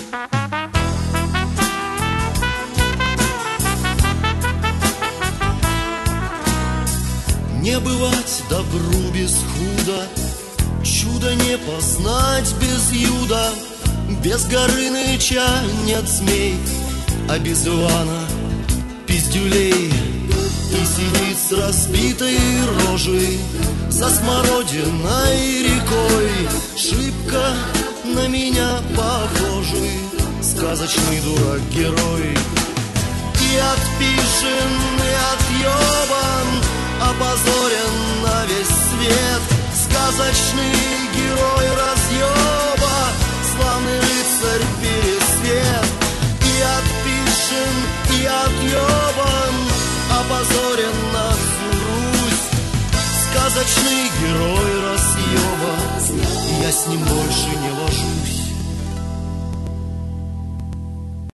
Не бывать добру без худа, чудо не познать без юда. Без Горыныча нет змей, а без Ивана пиздюлей. И сидит с разбитой рожей за смородиной рекой, шибко на меня похожий сказочный дурак-герой. И отпишен, и отъебан, опозорен на весь свет, сказочный герой разъеба, славный рыцарь Пересвет. И отпишен, и отъебан, опозорен на всю Русь, сказочный герой разъеба, я с ним больше не вожусь.